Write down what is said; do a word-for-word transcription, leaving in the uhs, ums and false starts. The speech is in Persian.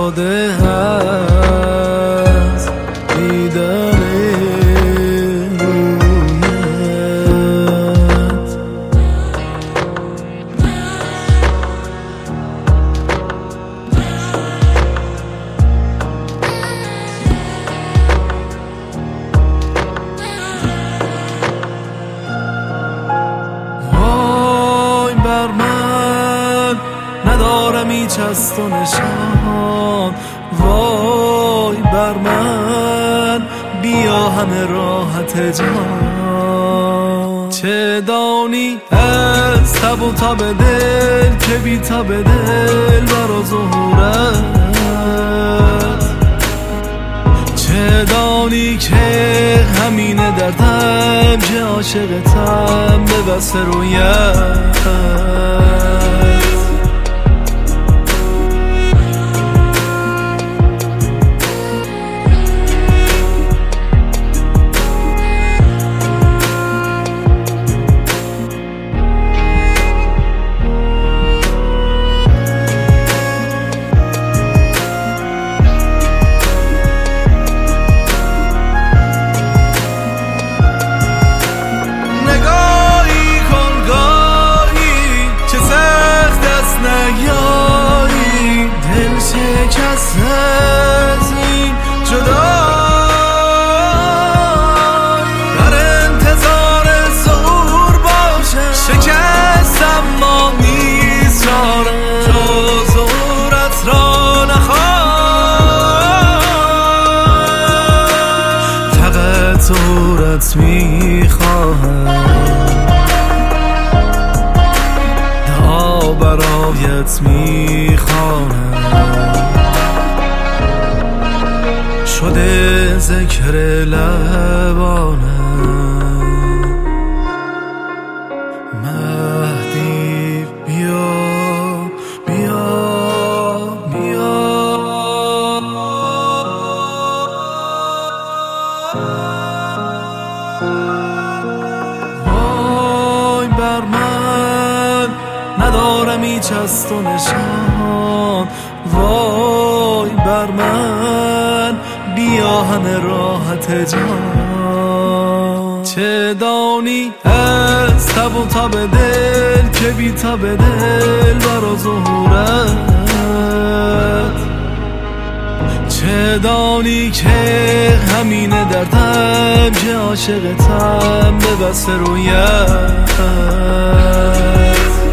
شده از دیدن ندارم هیچ از تو نشان، وای بر من بیا همه راحت جان. چه دانی از تب و تب دل که بی تب دل برا ظهورت، چه دانی که همینه دردم که عاشقتم به بس رویت. شکست از این جدایی در انتظار ظهور باشم، شکست اما میذارم تو ظهورت را نخواهم، فقط ظهورت میخواهم، دعا برایت میخواهم، شده ذکر لبانم. مهدی بیا بیا بیا، وای بر من ندارم هیچ از تو نشان، وای بر من بیا همه راحت جان. چه دانی از تب و تب دل که بی تب دل برا ظهورت، چه دانی که همینه دردم که عاشقتم به بس رویت.